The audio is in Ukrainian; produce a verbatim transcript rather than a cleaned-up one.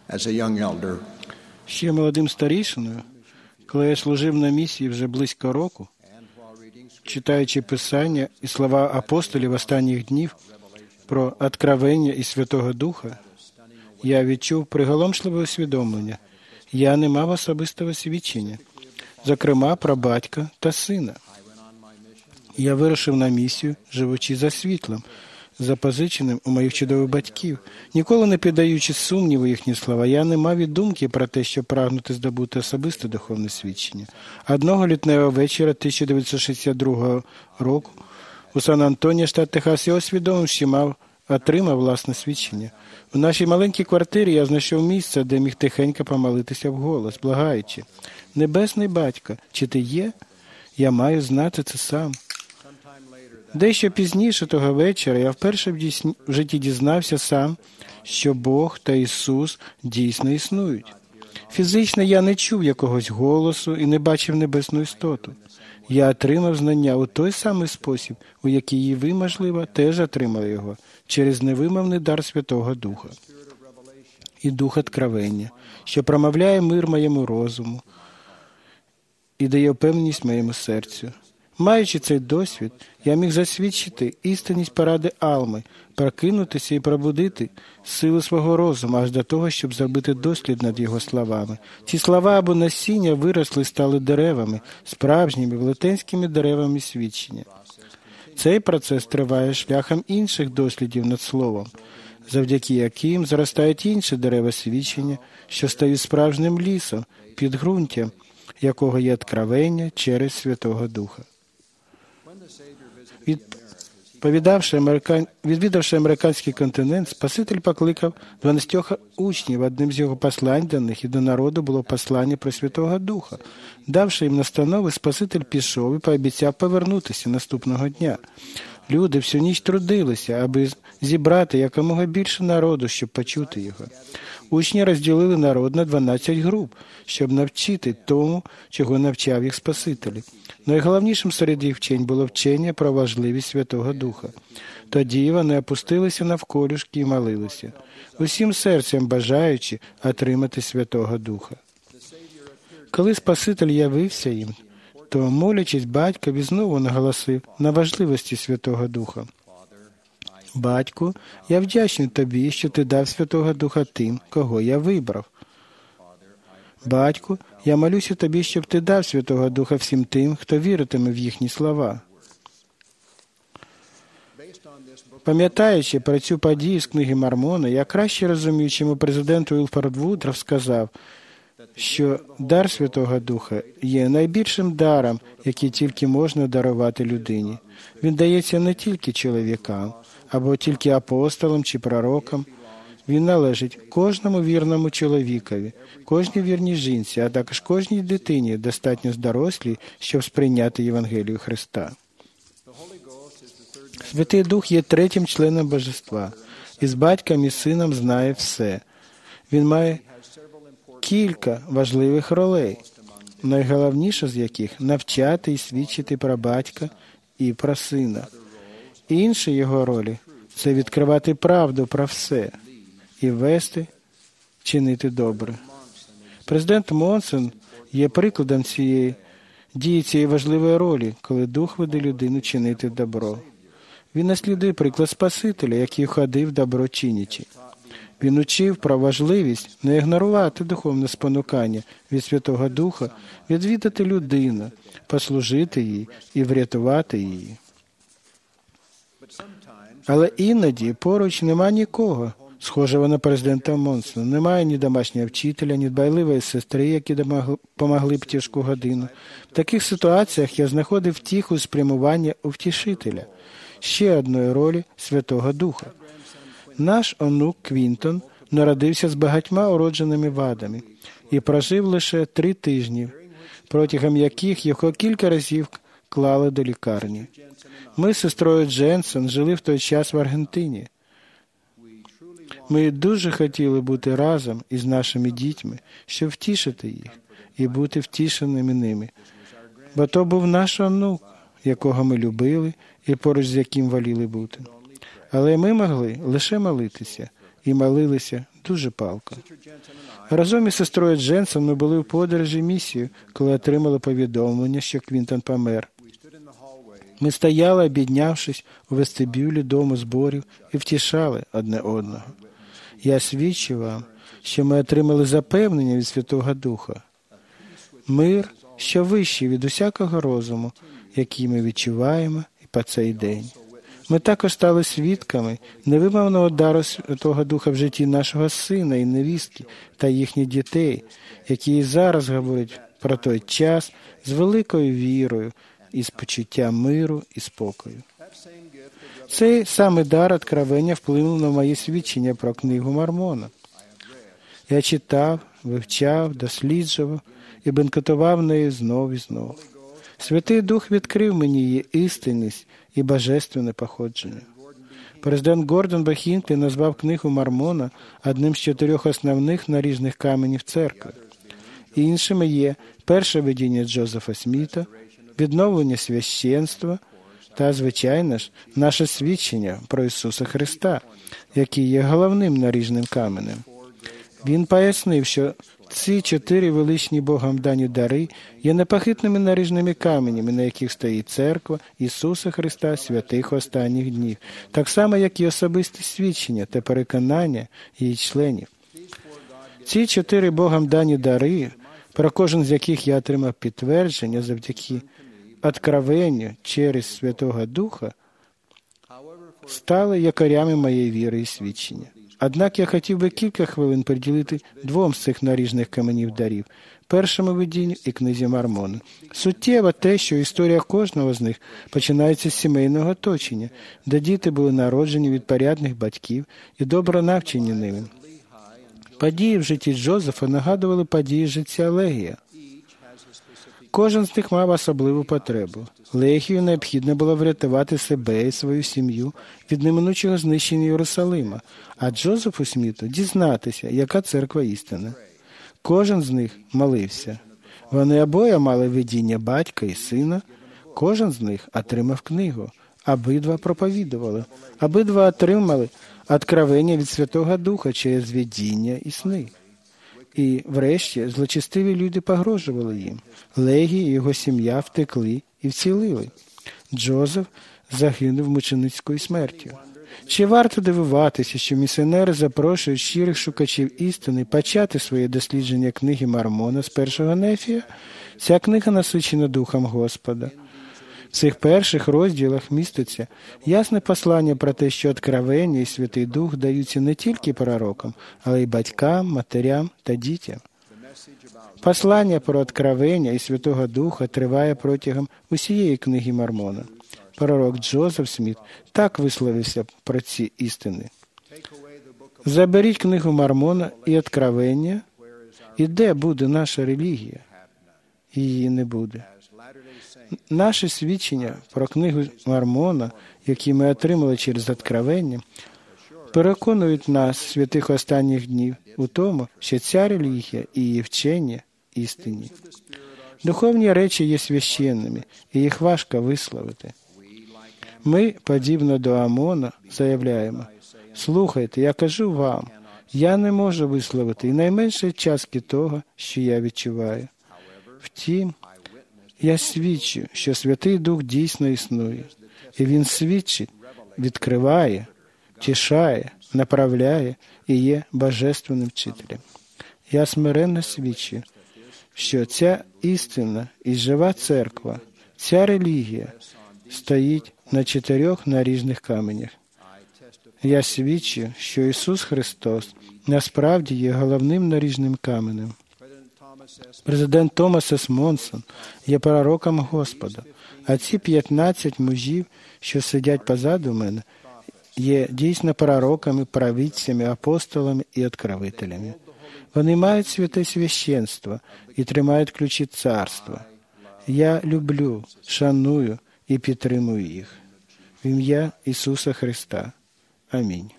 as a young elder, Ще молодим старішиною, коли я служив на місії вже близько року, читаючи Писання і слова апостолів останніх днів про откровення і Святого Духа, я відчув приголомшливе усвідомлення. Я не мав особистого свідчення, зокрема про батька та сина. Я вирушив на місію, живучи за світлом, запозиченим у моїх чудових батьків. Ніколи не піддаючи сумніву їхні слова, я не мав і думки про те, щоб прагнути здобути особисте духовне свідчення. Одного літневого вечора тисяча дев'ятсот шістдесят другого року у Сан-Антоніо, штат Техас, я усвідомив, що мав отримав власне свідчення. У нашій маленькій квартирі я знайшов місце, де міг тихенько помолитися вголос, благаючи: «Небесний Батько, чи ти є? Я маю знати це сам». Дещо пізніше того вечора я вперше в житті дізнався сам, що Бог та Ісус дійсно існують. Фізично я не чув якогось голосу і не бачив небесну істоту. Я отримав знання у той самий спосіб, у який і ви, можливо, теж отримали його, через невимовний дар Святого Духа. І Дух откровення, що промовляє мир моєму розуму і дає впевненість моєму серцю. Маючи цей досвід, я міг засвідчити істинність поради Алми, прокинутися і пробудити силу свого розуму аж до того, щоб зробити дослід над його словами. Ці слова або насіння виросли і стали деревами, справжніми велетенськими деревами свідчення. Цей процес триває шляхом інших дослідів над словом, завдяки яким зростають інші дерева свідчення, що стають справжнім лісом, підґрунтям, якого є откровення через Святого Духа. Відвідавши, американ... Відвідавши американський континент, Спаситель покликав дванадцятьох учнів. Одним з його послань до них і до народу було послання про Святого Духа. Давши їм настанови, Спаситель пішов і пообіцяв повернутися наступного дня. Люди всю ніч трудилися, аби зібрати якомога більше народу, щоб почути його. Учні розділили народ на дванадцять груп, щоб навчити тому, чого навчав їх Спаситель. Найголовнішим серед їх вчень було вчення про важливість Святого Духа. Тоді вони опустилися навколішки і молилися, усім серцем бажаючи отримати Святого Духа. Коли Спаситель явився їм, то, молячись батькові, знову наголосив на важливості Святого Духа. «Батьку, я вдячний тобі, що ти дав Святого Духа тим, кого я вибрав. Батьку, я молюся тобі, щоб ти дав Святого Духа всім тим, хто віритиме в їхні слова». Пам'ятаючи про цю подію з книги Мормона, я краще розумію, чому президент Уілфорд Вудроф сказав, що дар Святого Духа є найбільшим даром, який тільки можна дарувати людині. Він дається не тільки чоловікам, або тільки апостолам чи пророкам. Він належить кожному вірному чоловікові, кожній вірній жінці, а також кожній дитині, достатньо дорослій, щоб сприйняти Євангелію Христа. Святий Дух є третім членом Божества, і з батьком і сином знає все. Він має кілька важливих ролей, найголовніша з яких – навчати і свідчити про батька і про сина. Інші його ролі – це відкривати правду про все і вести, чинити добре. Президент Монсон є прикладом цієї дії цієї важливої ролі, коли Дух веде людину чинити добро. Він наслідує приклад Спасителя, який ходив добро чинячи. Він учив про важливість не ігнорувати духовне спонукання від Святого Духа, відвідати людину, послужити їй і врятувати її. Але іноді поруч нема нікого, схожого на президента Монсона. Немає ні домашнього вчителя, ні дбайливої сестри, які допомогли б тяжку годину. В таких ситуаціях я знаходив втіху і спрямування у втішителя, ще одної ролі Святого Духа. Наш онук Квінтон народився з багатьма уродженими вадами і прожив лише три тижні, протягом яких його кілька разів клали до лікарні. Ми з сестрою Дженсон жили в той час в Аргентині. Ми дуже хотіли бути разом із нашими дітьми, щоб втішити їх і бути втішеними ними. Бо то був наш онук, якого ми любили і поруч з яким воліли бути. Але ми могли лише молитися, і молилися дуже палко. Разом із сестрою Дженсен ми були в подорожі місію, коли отримали повідомлення, що Квінтон помер. Ми стояли, обіднявшись у вестибюлі дому зборів і втішали одне одного. Я свідчу вам, що ми отримали запевнення від Святого Духа. Мир, що вищий від усякого розуму, який ми відчуваємо і по цей день. Ми також стали свідками невимовного дару Святого Духа в житті нашого сина і невістки та їхніх дітей, які і зараз говорять про той час з великою вірою і з почуттям миру і спокою. Цей саме дар откровення вплинув на мої свідчення про книгу Мормона. Я читав, вивчав, досліджував і бенкетував нею знов і знов. Святий Дух відкрив мені її істинність і божественне походження. Президент Гордон Б. Хінклі назвав книгу Мормона одним з чотирьох основних наріжних каменів церкви. Іншими є перше видіння Джозефа Сміта, відновлення священства та, звичайно ж, наше свідчення про Ісуса Христа, який є головним наріжним каменем. Він пояснив, що ці чотири величні Богом дані дари є непохитними наріжними каменями, на яких стоїть церква Ісуса Христа святих останніх днів, так само, як і особисті свідчення та переконання її членів. Ці чотири Богом дані дари, про кожен з яких я отримав підтвердження завдяки откровенню через Святого Духа, стали якорями моєї віри і свідчення. Однак я хотів би кілька хвилин приділити двом з цих наріжних каменів дарів – першому видінню і книзі Мормона. Суттєво те, що історія кожного з них починається з сімейного оточення, де діти були народжені від порядних батьків і добре навчені ними. Події в житті Джозефа нагадували події життя Легія. Кожен з них мав особливу потребу. Легію необхідно було врятувати себе і свою сім'ю від неминучого знищення Єрусалима, а Джозефу Сміту дізнатися, яка церква істина. Кожен з них молився. Вони обоє мали видіння батька і сина. Кожен з них отримав книгу. Обидва проповідували. Обидва отримали откровення від Святого Духа через видіння і сни. І, врешті, злочестиві люди погрожували їм. Легій і його сім'я втекли і вцілили. Джозеф загинув мученицькою смертю. Чи варто дивуватися, що місіонери запрошують щирих шукачів істини почати своє дослідження книги Мормона з першого Нефія? Ця книга насичена Духом Господа. В цих перших розділах міститься ясне послання про те, що откровення і Святий Дух даються не тільки пророкам, але й батькам, матерям та дітям. Послання про откровення і Святого Духа триває протягом усієї книги Мормона. Пророк Джозеф Сміт так висловився про ці істини. «Заберіть книгу Мормона і откровення, і де буде наша релігія? Її не буде». Наше свідчення про книгу Мормона, які ми отримали через откровення, переконують нас, святих останніх днів, у тому, що ця релігія і її вчення істинні. Духовні речі є священними, і їх важко висловити. Ми, подібно до Амона, заявляємо: «Слухайте, я кажу вам, я не можу висловити і найменшої частки того, що я відчуваю. Втім, я свідчу, що Святий Дух дійсно існує, і Він свідчить, відкриває, тішає, направляє і є божественним вчителем. Я смиренно свідчу, що ця істинна і жива церква, ця релігія стоїть на чотирьох наріжних каменях. Я свідчу, що Ісус Христос насправді є головним наріжним каменем. Президент Томас С. Монсон є пророком Господа, а ці п'ятнадцять мужів, що сидять позаду мене, є дійсно пророками, провидцями, апостолами і откровителями. Вони мають святе священство і тримають ключі царства. Я люблю, шаную і підтримую їх. В ім'я Ісуса Христа. Амінь.